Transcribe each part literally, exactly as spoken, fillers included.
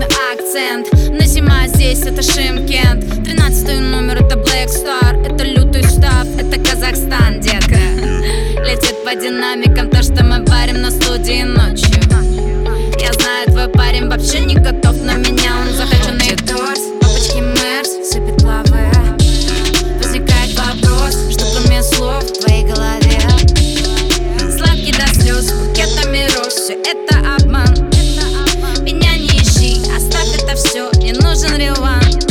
восточный акцент. Но зима здесь это Шымкент. Тринадцатый номер это Black Star. Это лютый штаб, это Казахстан, детка. Летит по динамикам то, что мы парим на студии ночью. Я знаю, твой парень вообще не готов, но меня он захоченный торс. Папочки Мерс, сыпет лавы. Возникает вопрос, что кроме слов в твоей голове. Сладкий до слез, букетами роз, все это обман. Меня не ищи, оставь это все, не нужен реванш.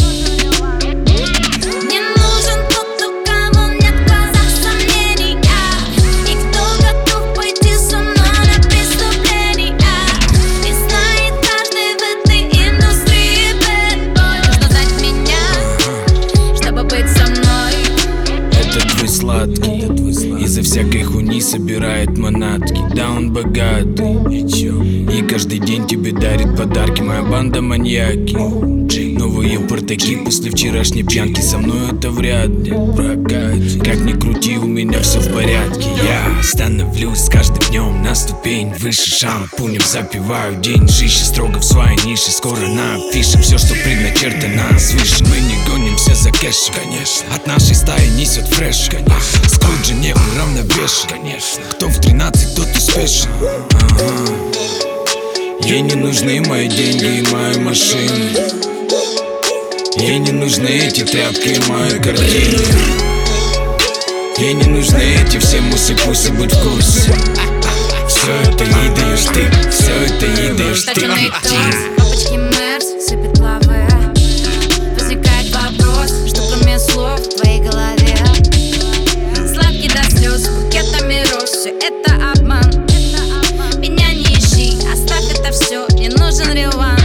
Из-за всякой хуйни собирает манатки. Да, он богатый, и каждый день тебе дарит подарки. Моя банда маньяки, новые портаки после вчерашней пьянки. Со мной это вряд ли прокатит. Как ни крути, у меня все в порядке. Я становлюсь с каждым днем на ступень выше. Шампунем запиваю день, жище строго в своей нише. Скоро на афише все, что предначертано свыше. Мы не гонимся за кэшем, конечно. От нашей стаи несет фреш, конечно. Скруджи не уравновешен, конечно. Кто в тринадцать, тот успешен. Ага. Ей не нужны мои деньги и мои машины. Ей не нужны эти тряпки и мои картины. Ей не нужны эти все мусы-пусы, будь в курсе. Все это ей даешь ты, все это ей даешь ты. Папочки Мерс, сыпет лавы. Возникает вопрос, что кроме слов в твоей голове. Сладкий до слез, букетами роз, все это обман. Меня не ищи, оставь это все, не нужен реванш.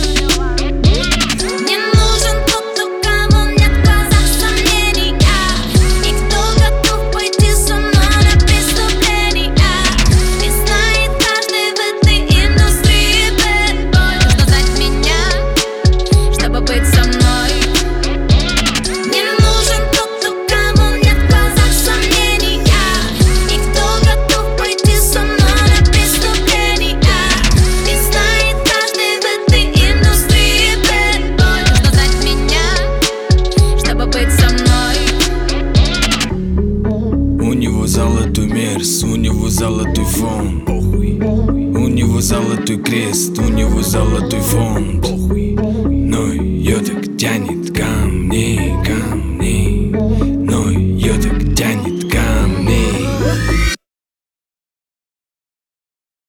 Золотой мерс, у него золотой фон. У него золотой крест, у него золотой фонд. Но ее так тянет ко мне.